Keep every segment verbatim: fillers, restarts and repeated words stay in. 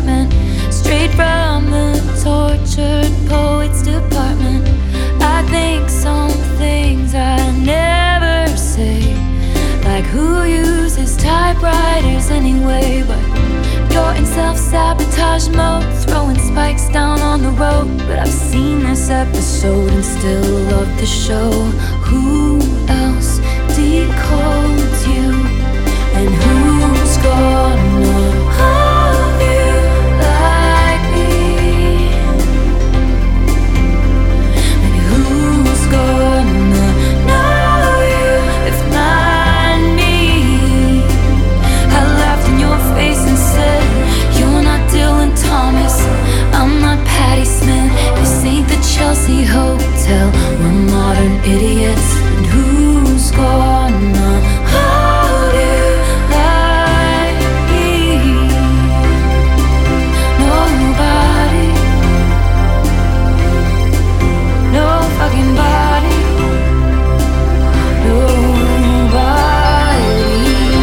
apartment, straight from the tortured poets department. I think some things I never say, like who uses typewriters anyway. But you're in self-sabotage mode, throwing spikes down on the road. But I've seen this episode and still love the show. Who else decodes you? And who's gonna love you like me? And who's gonna know you if not me? I laughed in your face and said, you're not Dylan Thomas, I'm not Patti Smith. This ain't the Chelsea Hotel, we're modern idiots. And who's gonna hold you like me? Nobody. No fucking body. Nobody.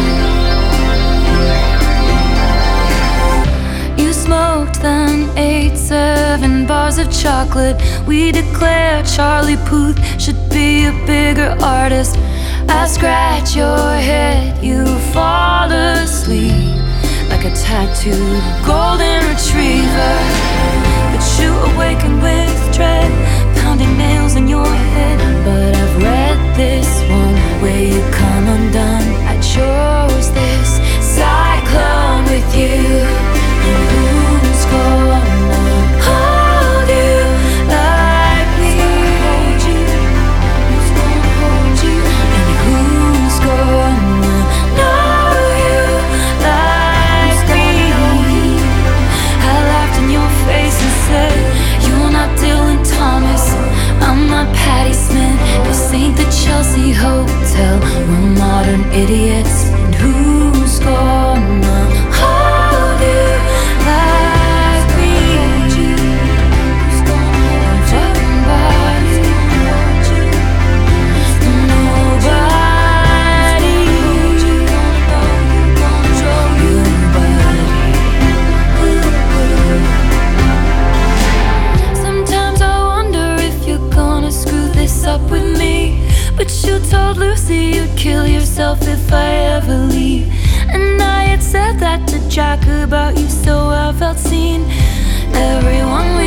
You smoked then ate seven bars of chocolate. We declare Charlie Puth should be a bigger artist. I scratch your head, you fall asleep like a tattooed golden retriever. But you awaken with dread, pounding nails in your head. But I've read this one where you come undone. I chose this cyclone with you. And who's gonna hold you like me? Who's gonna hold you? And who's gonna know you like me? I laughed in your face and said, you're not Dylan Thomas, I'm not Patti Smith. This ain't the Chelsea Hotel, we're modern idiots. And who's gonna hold you like me? Who's gonna hold your body? Nobody. Sometimes I wonder if you're gonna screw this up with me. But you told Lucy you'd kill yourself if I ever leave. And I had said that to Jack about you, so I felt seen. Everyone